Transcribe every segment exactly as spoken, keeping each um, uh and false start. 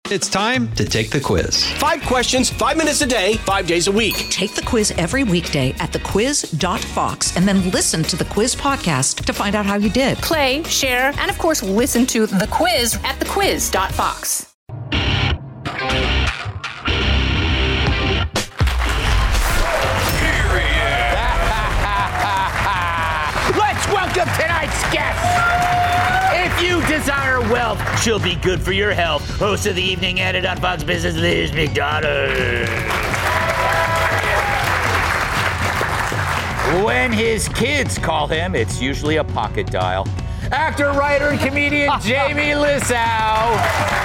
It's time to take the quiz. Five questions, five minutes a day, five days a week. Take the quiz every weekday at the quiz dot fox and then listen to the quiz podcast to find out how you did. Play, share, and of course, listen to the quiz at the quiz dot fox. Let's welcome tonight's guest. If you desire wealth, she'll be good for your health. Host of the evening edit on Fox Business, Liz McDonald. When his kids call him, it's usually a pocket dial. Actor, writer, and comedian Jamie Lissow.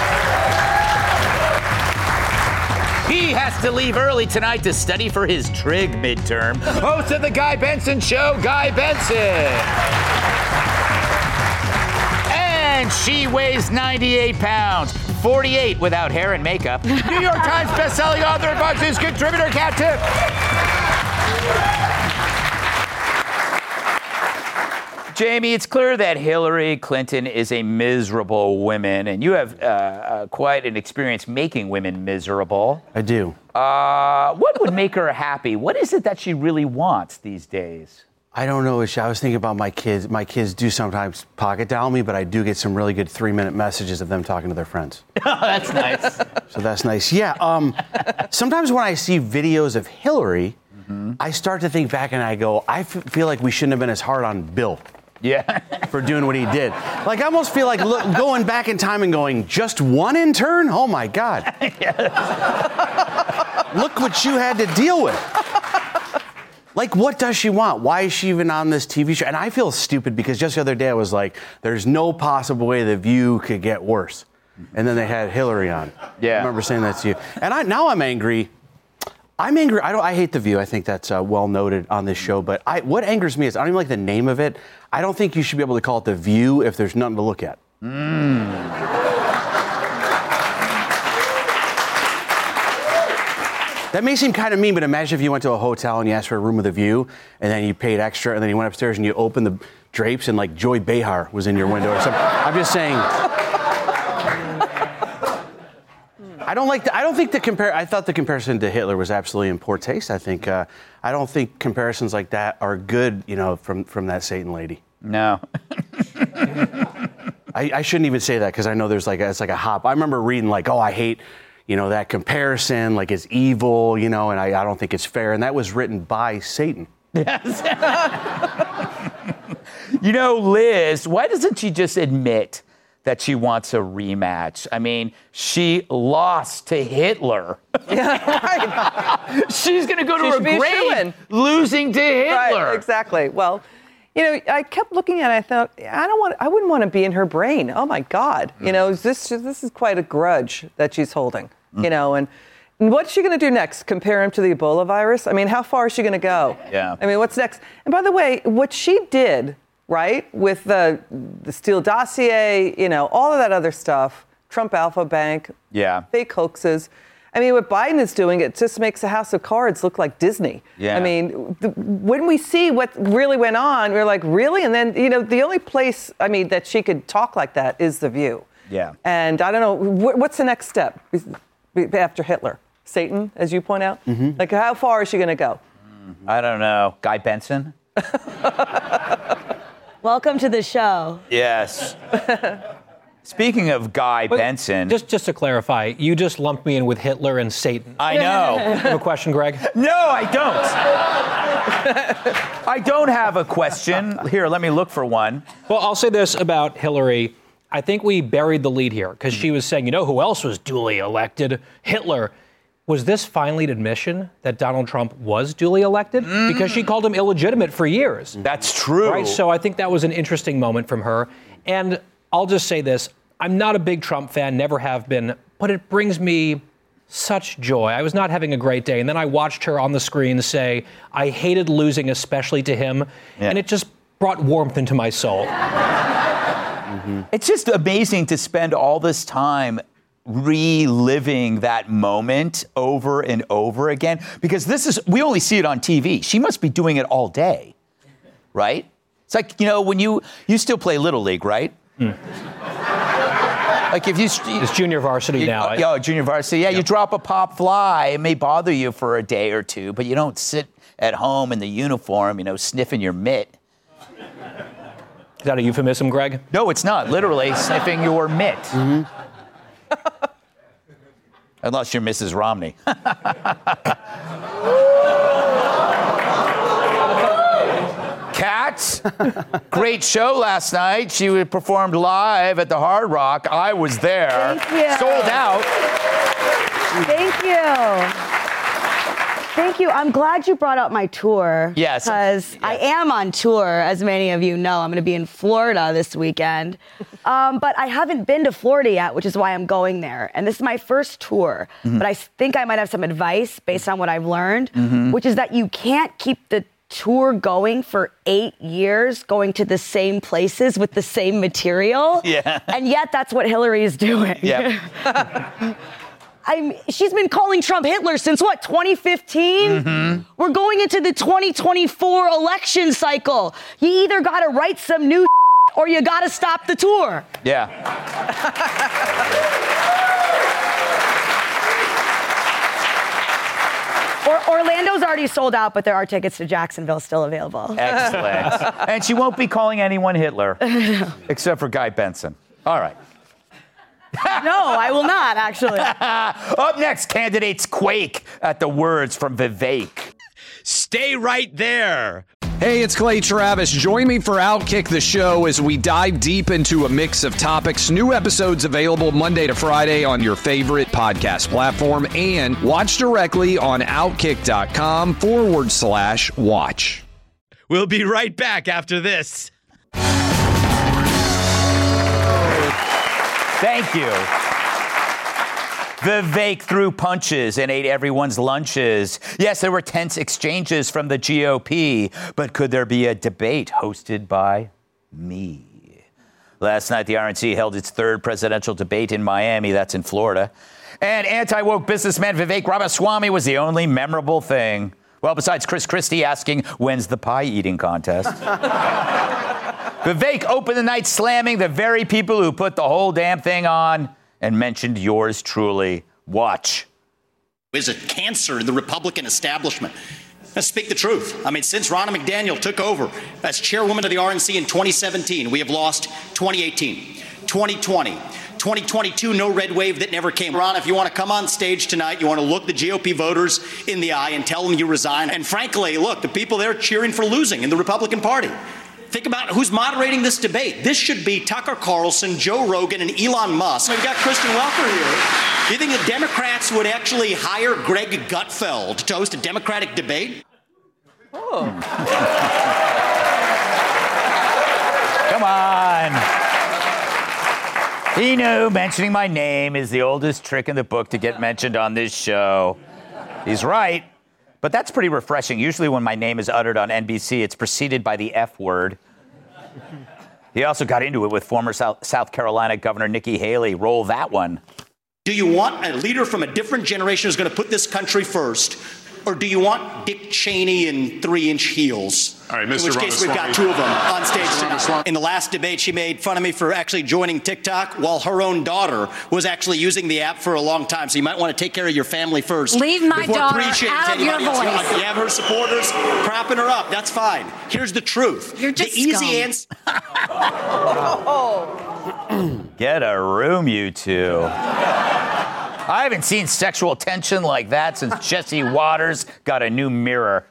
He has to leave early tonight to study for his trig midterm. Host of the Guy Benson Show, Guy Benson. And she weighs ninety-eight pounds, forty-eight without hair and makeup. New York Times bestselling author and Fox News contributor, Kat Tipp. Jamie, it's clear that Hillary Clinton is a miserable woman, and you have uh, uh, quite an experience making women miserable. I do. Uh, what would make her happy? What is it that she really wants these days? I don't know. I was thinking about my kids. My kids do sometimes pocket dial me, but I do get some really good three-minute messages of them talking to their friends. Oh, that's nice. So that's nice. Yeah. Um, sometimes when I see videos of Hillary, mm-hmm. I start to think back and I go, I f- feel like we shouldn't have been as hard on Bill. Yeah. For doing what he did. Like, I almost feel like look, going back in time and going, just one intern? Oh, my God. Look what you had to deal with. Like, what does she want? Why is she even on this T V show? And I feel stupid because just the other day I was like, there's no possible way The View could get worse. And then they had Hillary on. Yeah. I remember saying that to you. And I now I'm angry. I'm angry. I don't. I hate The View. I think that's uh, well noted on this show. But I, what angers me is I don't even like the name of it. I don't think you should be able to call it The View if there's nothing to look at. Mm. That may seem kind of mean, but imagine if you went to a hotel and you asked for a room with a view, and then you paid extra, and then you went upstairs and you opened the drapes, and like Joy Behar was in your window or something. I'm just saying. I don't like. The, I don't think the compare. I thought the comparison to Hitler was absolutely in poor taste. I think. Uh, I don't think comparisons like that are good. You know, from from that Satan lady. No. I, I shouldn't even say that because I know there's like a, it's like a hop. I remember reading like, oh, I hate. You know, that comparison, like, it's evil, you know, and I, I don't think it's fair. And that was written by Satan. Yes. You know, Liz, why doesn't she just admit that she wants a rematch? I mean, she lost to Hitler. Yeah, right. She's going to go to She her grave losing to Hitler. Right, exactly. Well, you know, I kept looking at it. I thought, I don't want. I wouldn't want to be in her brain. Oh my God. Mm. You know, this this is quite a grudge that she's holding. Mm. You know, and, and what's she going to do next? Compare him to the Ebola virus? I mean, how far is she going to go? Yeah. I mean, what's next? And by the way, what she did, right, with the the Steele dossier, you know, all of that other stuff, Trump Alpha Bank, yeah, fake hoaxes. I mean, what Biden is doing, it just makes the House of Cards look like Disney. Yeah. I mean, the, when we see what really went on, we're like, really? And then, you know, the only place, I mean, that she could talk like that is The View. Yeah. And I don't know, wh- what's the next step after Hitler? Satan, as you point out? Mm-hmm. Like, how far is she going to go? I don't know. Guy Benson? Welcome to the show. Yes. Speaking of Guy but Benson. Just just to clarify, you just lumped me in with Hitler and Satan. I know. You have a question, Greg? No, I don't. I don't have a question. Here, let me look for one. Well, I'll say this about Hillary. I think we buried the lead here because she was saying, you know who else was duly elected? Hitler. Was this finally an admission that Donald Trump was duly elected? Mm. Because she called him illegitimate for years. That's true. Right? So I think that was an interesting moment from her. And I'll just say this. I'm not a big Trump fan, never have been, but it brings me such joy. I was not having a great day, and then I watched her on the screen say, I hated losing, especially to him, yeah. and it just brought warmth into my soul. Mm-hmm. It's just amazing to spend all this time reliving that moment over and over again, because this is, we only see it on T V. She must be doing it all day, right? It's like, you know, when you, you still play Little League, right? Mm. Like if you, it's junior varsity you, now. Oh, junior varsity. Yeah, yep. You drop a pop fly, it may bother you for a day or two, but you don't sit at home in the uniform, you know, sniffing your mitt. Is that a euphemism, Greg? No, it's not. Literally sniffing your mitt. Mm-hmm. Unless you're Missus Romney. Kat, great show last night. She performed live at the Hard Rock. I was there. Thank you. Sold out. Thank you. Thank you. I'm glad you brought up my tour. Yes. Because yes. I am on tour, as many of you know. I'm going to be in Florida this weekend. Um, but I haven't been to Florida yet, which is why I'm going there. And this is my first tour. Mm-hmm. But I think I might have some advice based on what I've learned, mm-hmm. which is that you can't keep the tour going for eight years, going to the same places with the same material. Yeah. And yet that's what Hillary is doing. Yeah. I'm, she's been calling Trump Hitler since what, twenty fifteen? Mm-hmm. We're going into the twenty twenty-four election cycle. You either got to write some new or you got to stop the tour. Yeah. Or, Orlando's already sold out, but there are tickets to Jacksonville still available. Excellent. And she won't be calling anyone Hitler, except for Guy Benson. All right. No, I will not, actually. Up next, candidates quake at the words from Vivek. Stay right there. Hey, it's Clay Travis. Join me for Outkick the Show as we dive deep into a mix of topics. New episodes available Monday to Friday on your favorite podcast platform and watch directly on Outkick.com forward slash watch. We'll be right back after this. Thank you. Vivek threw punches and ate everyone's lunches. Yes, there were tense exchanges from the G O P, but could there be a debate hosted by me? Last night, the R N C held its third presidential debate in Miami. That's in Florida. And anti-woke businessman Vivek Ramaswamy was the only memorable thing. Well, besides Chris Christie asking, when's the pie eating contest? Vivek opened the night slamming the very people who put the whole damn thing on and mentioned yours truly. Watch. Is a cancer in the Republican establishment. Let's speak the truth. I mean, since Ronna McDaniel took over as chairwoman of the R N C in twenty seventeen, we have lost twenty eighteen, twenty twenty, twenty twenty-two, no red wave that never came. Ronna, if you want to come on stage tonight, you want to look the G O P voters in the eye and tell them you resign. And frankly, look, the people there cheering for losing in the Republican Party. Think about who's moderating this debate. This should be Tucker Carlson, Joe Rogan, and Elon Musk. We've got Kristen Welker here. Do you think the Democrats would actually hire Greg Gutfeld to host a Democratic debate? Oh. Come on. He knew mentioning my name is the oldest trick in the book to get mentioned on this show. He's right. But that's pretty refreshing. Usually when my name is uttered on N B C, it's preceded by the F word. He also got into it with former South Carolina Governor Nikki Haley. Roll that one. Do you want a leader from a different generation who's going to put this country first? Or do you want Dick Cheney in three-inch heels? All right, Mister In which case, we've got two of them on stage tonight. In the last debate, she made fun of me for actually joining TikTok while her own daughter was actually using the app for a long time. So you might want to take care of your family first. Leave my before daughter preaching out to of your anybody else. voice. You have her supporters propping her up. That's fine. Here's the truth. You're just the easy scum. answer. Get a room, you two. I haven't seen sexual tension like that since Jesse Waters got a new mirror.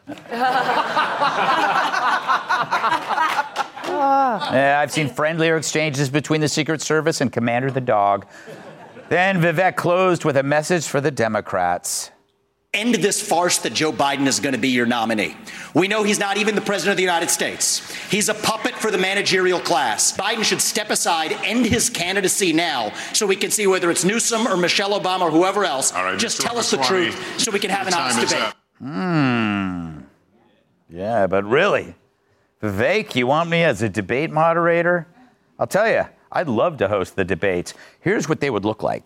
Yeah, I've seen friendlier exchanges between the Secret Service and Commander the dog. Then Vivek closed with a message for the Democrats. End this farce that Joe Biden is going to be your nominee. We know he's not even the president of the United States. He's a puppet for the managerial class. Biden should step aside, end his candidacy now, so we can see whether it's Newsom or Michelle Obama or whoever else. All right, just Mister tell us the Ramaswamy, truth so we can have an your honest time is debate. up. Hmm. Yeah, but really, Vivek, you want me as a debate moderator? I'll tell you, I'd love to host the debates. Here's what they would look like.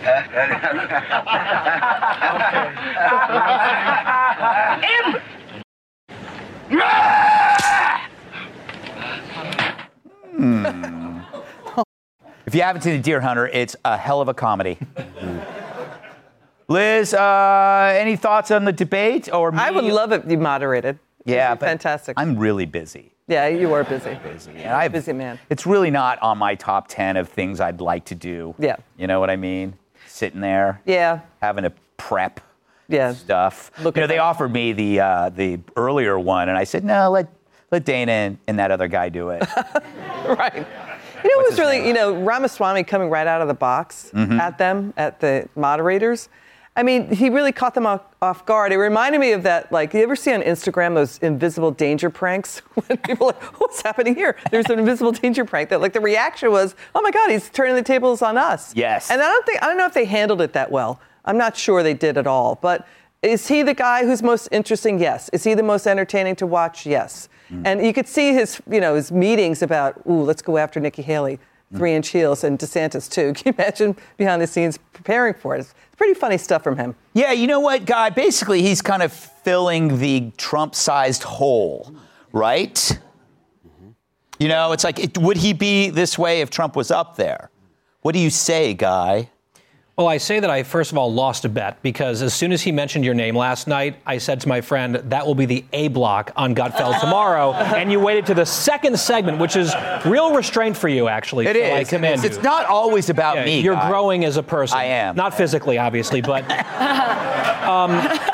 Hmm. If you haven't seen The Deer Hunter, it's a hell of a comedy. Liz, uh, any thoughts on the debate? Or me? I would love it you moderated. Yeah, but fantastic. I'm really busy. Yeah, you are busy. Busy. And I busy man. It's really not on my top ten of things I'd like to do. Yeah. You know what I mean? Sitting there. Yeah. Having to prep. Yeah. Stuff. Look you know, at they that. offered me the uh, the earlier one, and I said, no, let let Dana and, and that other guy do it. Right. You know, it was really, you know, Ramaswamy coming right out of the box Mhm. at them, at the moderators. I mean, he really caught them off, off guard. It reminded me of that, like, you ever see on Instagram those invisible danger pranks? When people are like, what's happening here? There's an invisible danger prank. That, like, the reaction was, oh my God, he's turning the tables on us. Yes. And I don't think, I don't know if they handled it that well. I'm not sure they did at all. But is he the guy who's most interesting? Yes. Is he the most entertaining to watch? Yes. Mm. And you could see his, you know, his meetings about, ooh, let's go after Nikki Haley, three-inch heels, and DeSantis too. Can you imagine behind the scenes preparing for it? It's pretty funny stuff from him. Yeah, you know what, Guy? Basically, he's kind of filling the Trump-sized hole, right? Mm-hmm. You know, it's like, it, would he be this way if Trump was up there? What do you say, Guy? Well, I say that I, first of all, lost a bet because as soon as he mentioned your name last night, I said to my friend, that will be the A block on Gutfeld tomorrow. And you waited to the second segment, which is real restraint for you, actually. It so is. I commend It's, you. it's not always about Yeah, me, You're Guy. growing as a person. I am. Not physically, obviously, but um,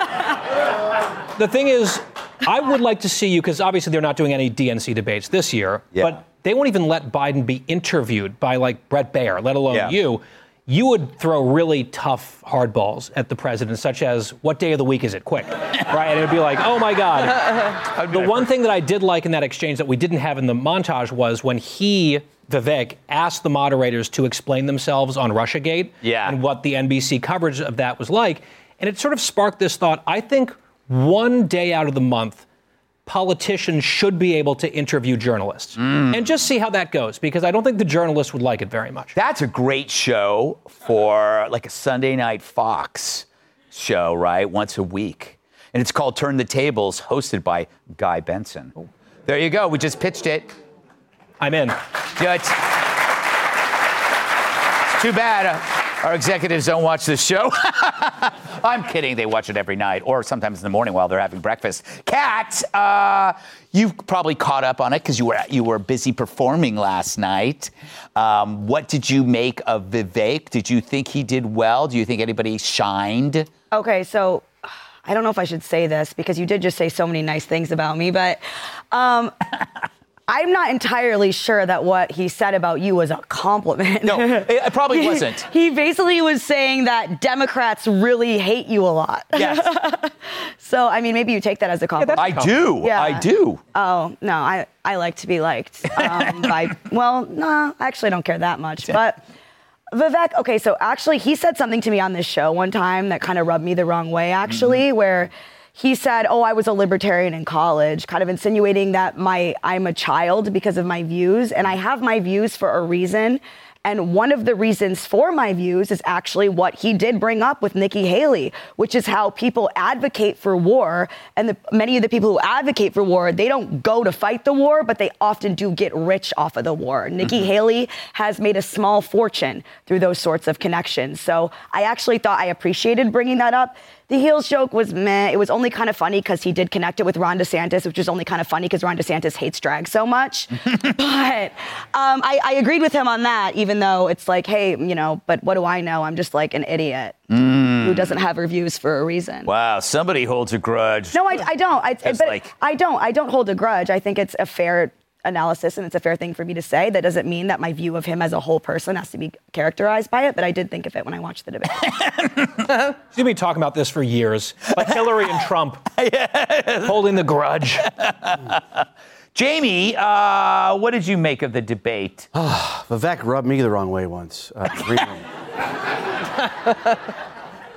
the thing is, I would like to see you, because obviously they're not doing any D N C debates this year, Yeah. but they won't even let Biden be interviewed by, like, Brett Baer, let alone Yeah. you. You would throw really tough hardballs at the president, such as, what day of the week is it? Quick. Right? And it would be like, oh, my God. The one thing that I did like in that exchange that we didn't have in the montage was when he, Vivek, asked the moderators to explain themselves on Russiagate Yeah. and what the N B C coverage of that was like. And it sort of sparked this thought. I think one day out of the month, politicians should be able to interview journalists and just see how that goes, because I don't think the journalists would like it very much. That's a great show for like a Sunday night Fox show, right? Once a week. And it's called Turn the Tables, hosted by Guy Benson. There you go. We just pitched it. I'm in. Yeah, it's, it's too bad uh, our executives don't watch this show. I'm kidding. They watch it every night or sometimes in the morning while they're having breakfast. Kat, uh, you've probably caught up on it because you were you were busy performing last night. Um, what did you make of Vivek? Did you think he did well? Do you think anybody shined? Okay, so I don't know if I should say this because you did just say so many nice things about me, but um, I'm not entirely sure that what he said about you was a compliment. No, it probably He- wasn't. He basically was saying that Democrats really hate you a lot. Yes. So, I mean, maybe you take that as a compliment. I do. Yeah. I do. Oh, no, I, I like to be liked. Um, by, well, no, I actually don't care that much. But Vivek, okay, so actually he said something to me on this show one time that kind of rubbed me the wrong way, actually, mm-hmm. where he said, oh, I was a libertarian in college, kind of insinuating that my I'm a child because of my views, and I have my views for a reason. And one of the reasons for my views is actually what he did bring up with Nikki Haley, which is how people advocate for war. And the, many of the people who advocate for war, they don't go to fight the war, but they often do get rich off of the war. Nikki mm-hmm. Haley has made a small fortune through those sorts of connections. So I actually thought I appreciated bringing that up. The heels joke was meh. It was only kind of funny because he did connect it with Ron DeSantis, which is only kind of funny because Ron DeSantis hates drag so much. But um, I, I agreed with him on that, even though it's like, hey, you know, but what do I know? I'm just like an idiot mm. who doesn't have reviews for a reason. Wow, somebody holds a grudge. No, I, I don't. I, but like... I don't. I don't hold a grudge. I think it's a fair analysis and it's a fair thing for me to say. That doesn't mean that my view of him as a whole person has to be characterized by it, but I did think of it when I watched the debate. She's going to be talking about this for years, like Hillary and Trump, yes. holding the grudge. Jamie, uh, what did you make of the debate? Vivek rubbed me the wrong way once. Uh,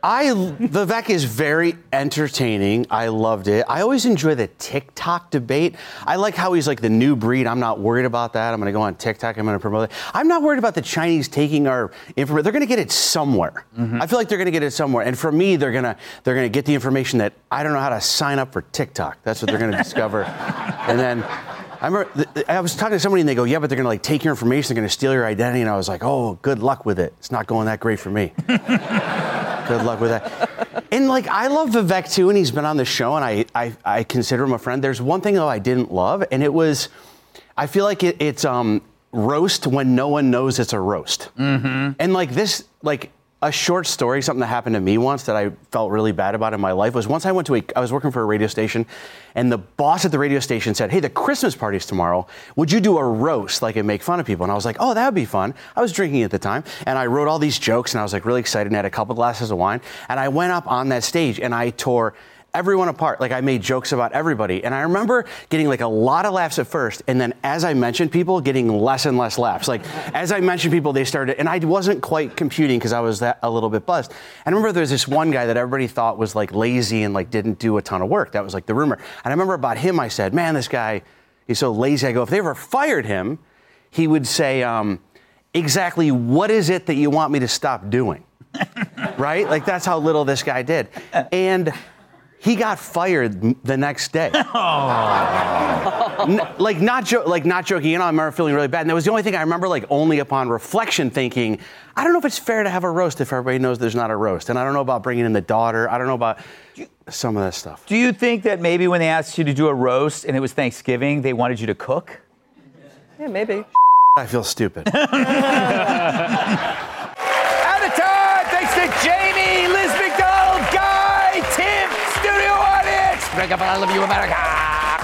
I Vivek is very entertaining. I loved it. I always enjoy the TikTok debate. I like how he's like the new breed. I'm not worried about that. I'm going to go on TikTok. I'm going to promote it. I'm not worried about the Chinese taking our information. They're going to get it somewhere. Mm-hmm. I feel like they're going to get it somewhere. And for me, they're going to they're going to get the information that I don't know how to sign up for TikTok. That's what they're going to discover. And then I remember I was talking to somebody and they go, yeah, but they're going to like take your information. They're going to steal your identity. And I was like, oh, good luck with it. It's not going that great for me. Good luck with that. And like, I love Vivek too, and he's been on the show, and I, I, I consider him a friend. There's one thing though I didn't love, and it was, I feel like it, it's um roast when no one knows it's a roast. Mm-hmm. And like this, like a short story, something that happened to me once that I felt really bad about in my life was once I went to a, I was working for a radio station, and the boss at the radio station said, hey, the Christmas party's tomorrow. Would you do a roast, like and make fun of people? And I was like, oh, that would be fun. I was drinking at the time, and I wrote all these jokes, and I was like really excited and had a couple glasses of wine, and I went up on that stage, and I tore everyone apart. Like I made jokes about everybody. And I remember getting like a lot of laughs at first. And then as I mentioned people, getting less and less laughs. Like as I mentioned people, they started, and I wasn't quite computing because I was that a little bit buzzed. And I remember there was this one guy that everybody thought was like lazy and like didn't do a ton of work. That was like the rumor. And I remember about him, I said, man, this guy, he's so lazy. I go, if they ever fired him, he would say, um, exactly what is it that you want me to stop doing? Right? Like that's how little this guy did. And he got fired the next day. Oh. N- like not jo- like not joking. You know, I remember feeling really bad. And that was the only thing I remember, like only upon reflection, thinking, I don't know if it's fair to have a roast if everybody knows there's not a roast. And I don't know about bringing in the daughter. I don't know about some of that stuff. Do you think that maybe when they asked you to do a roast and it was Thanksgiving, they wanted you to cook? Yeah, maybe. I feel stupid. Out of time. Thanks to Jamie, Liz McDonald, Guy, Tim, studio audience. Break up, I love you, America.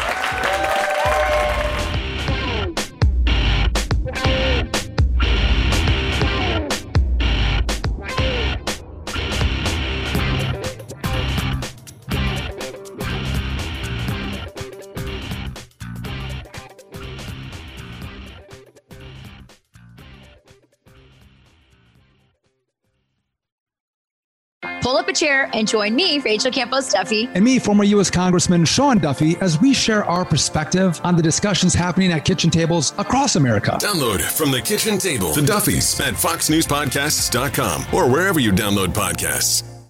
Pull up a chair and join me, Rachel Campos Duffy. And me, former U S Congressman Sean Duffy, as we share our perspective on the discussions happening at kitchen tables across America. Download From the Kitchen Table, The Duffys, at fox news podcasts dot com or wherever you download podcasts.